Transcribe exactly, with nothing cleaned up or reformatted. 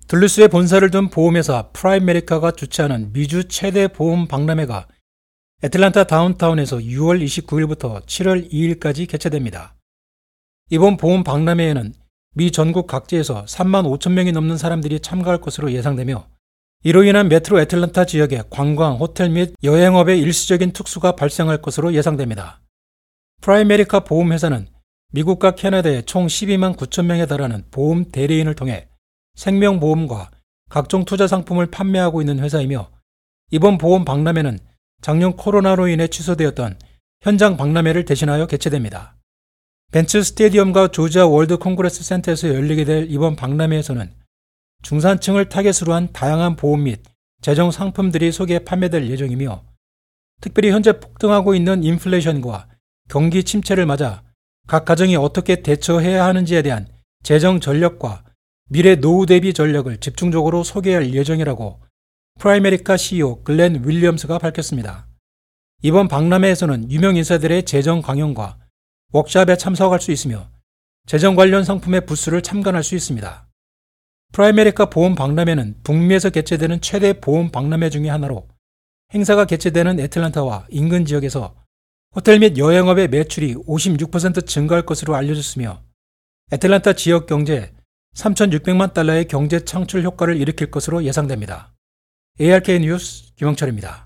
둘루스에 본사를 둔 보험회사 프라이메리카가 주최하는 미주 최대 보험 박람회가 애틀랜타 다운타운에서 유월 이십구일부터 칠월 이일까지 개최됩니다. 이번 보험 박람회에는 미 전국 각지에서 삼만 오천 명이 넘는 사람들이 참가할 것으로 예상되며 이로 인한 메트로 애틀랜타 지역의 관광, 호텔 및 여행업에 일시적인 특수가 발생할 것으로 예상됩니다. 프라이메리카 보험회사는 미국과 캐나다의 총 십이만 구천 명에 달하는 보험 대리인을 통해 생명보험과 각종 투자 상품을 판매하고 있는 회사이며 이번 보험 박람회는 작년 코로나로 인해 취소되었던 현장 박람회를 대신하여 개최됩니다. 벤츠 스테디움과 조지아 월드 콩그레스 센터에서 열리게 될 이번 박람회에서는 중산층을 타겟으로 한 다양한 보험 및 재정 상품들이 소개 판매될 예정이며 특별히 현재 폭등하고 있는 인플레이션과 경기 침체를 맞아 각 가정이 어떻게 대처해야 하는지에 대한 재정 전략과 미래 노후 대비 전략을 집중적으로 소개할 예정이라고 프라이메리카 씨이오 글렌 윌리엄스가 밝혔습니다. 이번 박람회에서는 유명 인사들의 재정 강연과 워크숍에 참석할 수 있으며 재정 관련 상품의 부스를 참관할 수 있습니다. 프라이메리카 보험 박람회는 북미에서 개최되는 최대 보험 박람회 중의 하나로 행사가 개최되는 애틀랜타와 인근 지역에서 호텔 및 여행업의 매출이 오십육 퍼센트 증가할 것으로 알려졌으며 애틀랜타 지역 경제에 삼천육백만 달러의 경제 창출 효과를 일으킬 것으로 예상됩니다. 에이알케이 뉴스 김영철입니다.